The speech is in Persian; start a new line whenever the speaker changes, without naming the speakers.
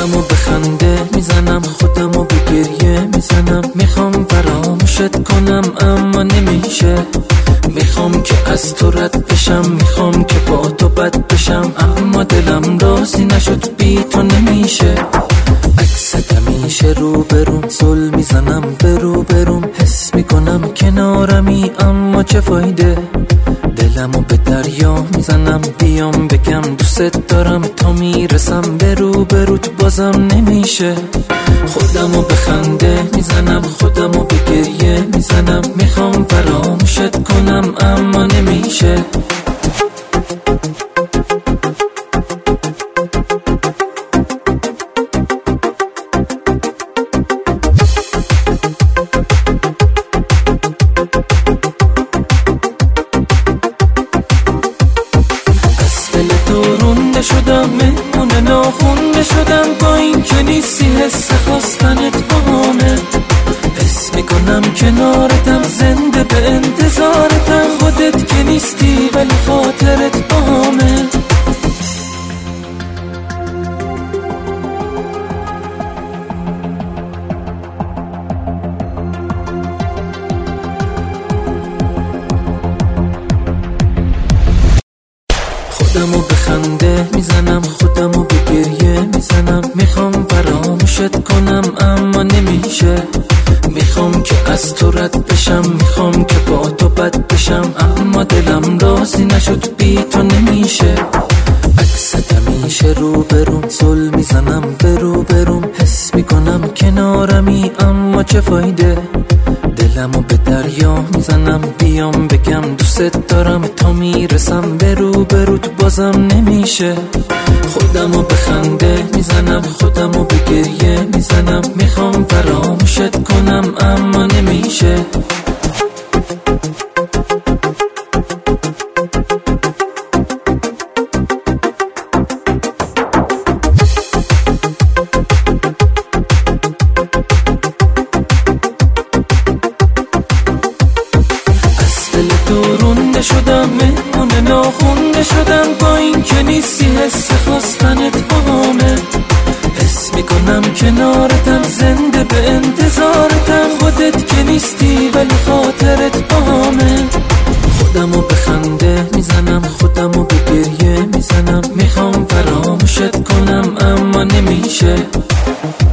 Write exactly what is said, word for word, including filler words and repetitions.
خودمو به خنده میزنم، خودمو به گریه میزنم. میخوام فراموشت کنم اما نمیشه. میخوام که از تو رد بشم، میخوام که با تو بد بشم، اما دلم راضی نشد، بی تو نمیشه. عکست همیشه رو بروم، زل میزنم به رو بروم. حس میکنم کنارمی اما چه فایده. دلمو به دریا میزنم، بیام بگم دوست دارم، تا میرسم به رو بروت بازم نمیشه. خودمو به خنده میزنم، خودمو به گریه میزنم. میخوام فراموشت کنم اما نمیشه. شدم مهمون ناخونده شدم، با این که نیستی حس خواستنت بهانه. حس میکنم کنارتم، زنده به انتظارتم. خودت که نیستی ولی خاطرت بهامه. خودمو به خنده میزنم، خودمو به گریه میزنم. میخوام فراموشت کنم اما نمیشه. میخوام که از تو رد بشم، میخوام که با تو بد بشم، اما دلم راضی نشد، بی تو نمیشه. عکست همیشه رو بروم، زل میزنم به رو بروم. حس میکنم کنارمی اما چه فایده. دلمو به دریا میزنم، بیام بگم دوست دارم، تا میرسم به رو بروت بازم نمیشه. خودمو به خنده میزنم، خودمو به گریه میزنم. میخوام فراموشت کنم اما نمیشه. رونده شدم مهمون ناخونده شدم، با این که نیستی حس خواستنت بهامه. حس میکنم کنارتم، زنده به انتظارتم. خودت که نیستی ولی خاطرت بهامه. خودمو به خنده میزنم، خودمو به گریه میزنم. میخوام فراموشت کنم اما نمیشه.